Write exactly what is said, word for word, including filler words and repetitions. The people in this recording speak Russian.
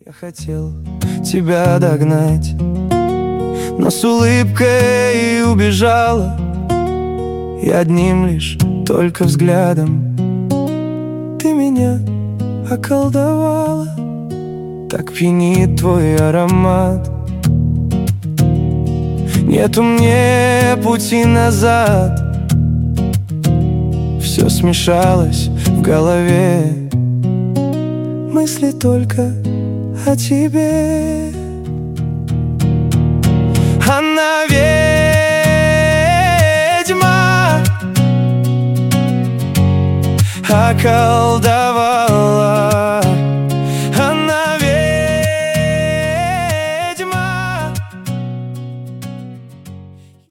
Я хотел тебя догнать, но с улыбкой убежала, и одним лишь только взглядом ты меня околдовала. Так пьянит твой аромат, нету мне пути назад. Все смешалось в голове, мысли только о тебе. Она ведьма, околдовала